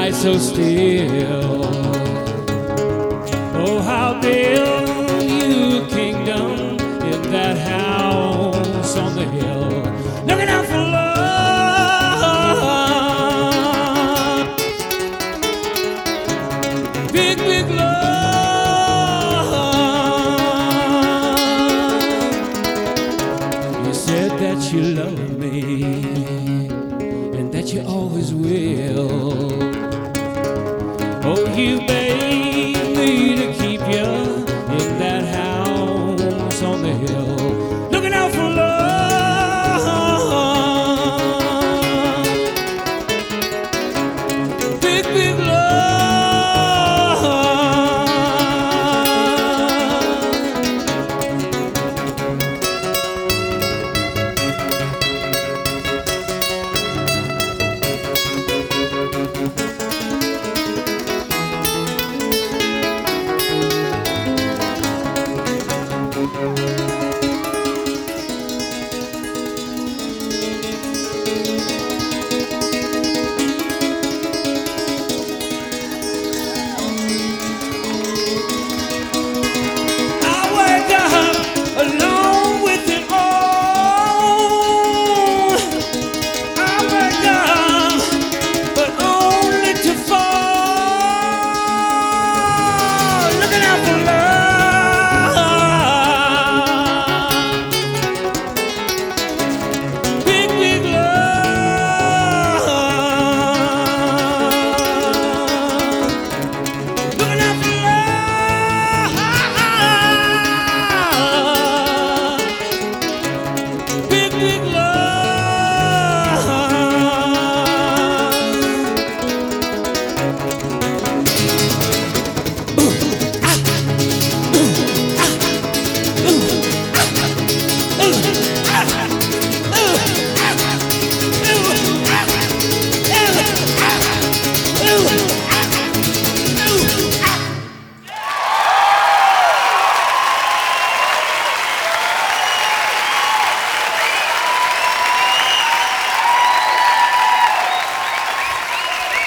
lie so still. Oh, how build you a kingdom in that house on the hill, looking out for love. Big, big love. You said that you love me and that you always will. Oh, you bade me to keep you in that house on the hill, looking out for love. Big, big love.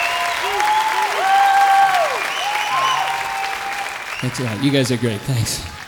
Thanks a lot. You guys are great. Thanks.